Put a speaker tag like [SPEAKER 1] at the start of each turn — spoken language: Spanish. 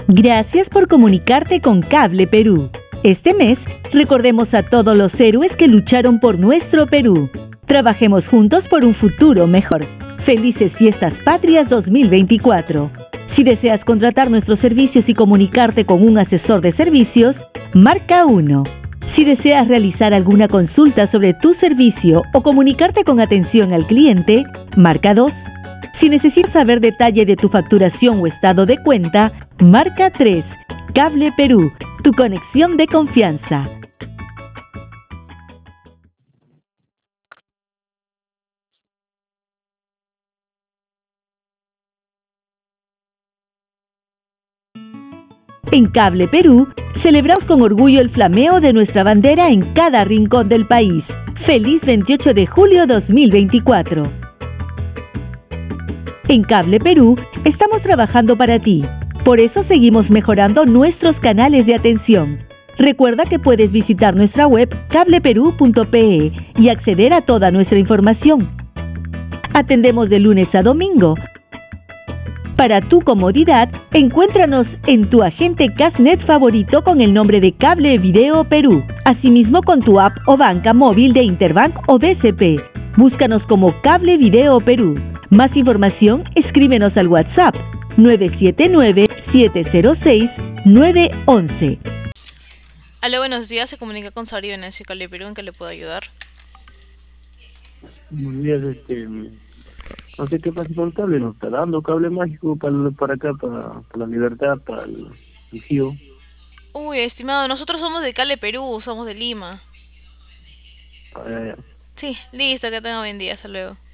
[SPEAKER 1] Gracias por comunicarte con Cable Perú. Este mes, recordemos a todos los héroes que lucharon por nuestro Perú. Trabajemos juntos por un futuro mejor. Felices Fiestas Patrias 2024. Si deseas contratar nuestros servicios y comunicarte con un asesor de servicios, marca 1. Si deseas realizar alguna consulta sobre tu servicio o comunicarte con atención al cliente, marca 2. Si necesitas saber detalle de tu facturación o estado de cuenta, marca 3. Cable Perú, tu conexión de confianza. En Cable Perú, celebramos con orgullo el flameo de nuestra bandera en cada rincón del país. ¡Feliz 28 de julio 2024! En Cable Perú, estamos trabajando para ti. Por eso seguimos mejorando nuestros canales de atención. Recuerda que puedes visitar nuestra web cableperú.pe y acceder a toda nuestra información. Atendemos de lunes a domingo. Para tu comodidad, encuéntranos en tu agente Casnet favorito con el nombre de Cable Video Perú. Asimismo con tu app o banca móvil de Interbank o BCP. Búscanos como Cable Video Perú. Más información, escríbenos al WhatsApp 979-706-911.
[SPEAKER 2] Aló, buenos días. Se comunica con Sari Venecio, Cable Perú. ¿En qué le puedo ayudar?
[SPEAKER 3] Buenos días, no sé qué pasa con el cable, nos está dando cable mágico para acá, para la Libertad, para el Gio.
[SPEAKER 2] Uy, estimado, nosotros somos de Cable Perú, somos de Lima.
[SPEAKER 3] Ah, ya, ya.
[SPEAKER 2] Sí, listo, que tenga buen día. Hasta luego.